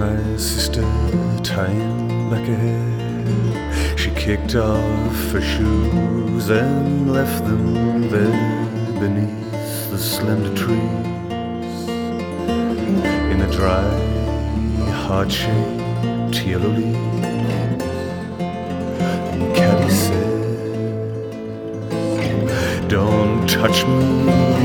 my sister tying back her hair. She kicked off her shoes and left them there beneath the slender trees in the dry, heart-shaped yellow leaves. And Caddy said, "Don't touch me,